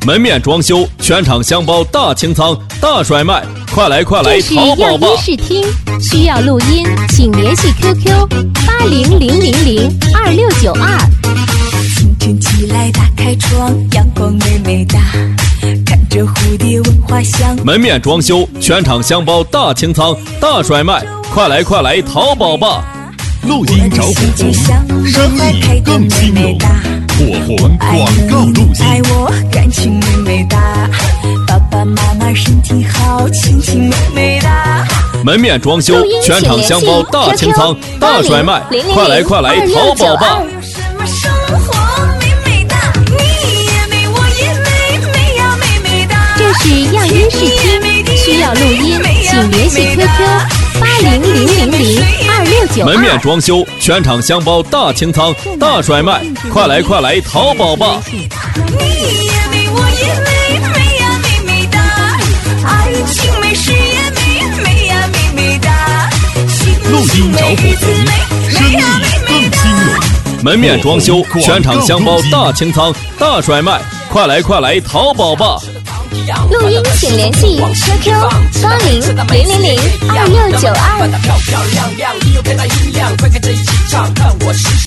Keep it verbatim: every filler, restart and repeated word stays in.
门面装修，全场箱包大清仓，大甩卖，快来快来淘宝吧！ 这是样衣视听，需要录音，请联系 Q Q 八零零零零二六九二。 清晨起来打开窗，阳光美美哒，看着蝴蝶闻花香。 门面装修，全场箱包大清仓，大甩卖，快来快来淘宝吧！ 录音找火红，生意更兴隆。火红广告录音， 爱我感情美美哒，爸爸妈妈身体好，亲亲美美哒。 门面装修，全场箱包大清仓，大甩卖，快来快来淘宝吧！ 生活美美哒，你也美，我也美，美呀美美哒。 这是样衣视听，需要录音，请联系 Q Q 八零零零零二六九二。 门面装修，全场箱包大清仓，大甩卖，快来快来淘宝吧！ 你也美，我也美，美呀美美哒。爱情美，事业美，美呀美美哒。 录音找火红，生意更兴隆。 门面装修，全场箱包大清仓，大甩卖，快来快来淘宝吧！ 录音请联系 Q Q 八零零零零二六九二。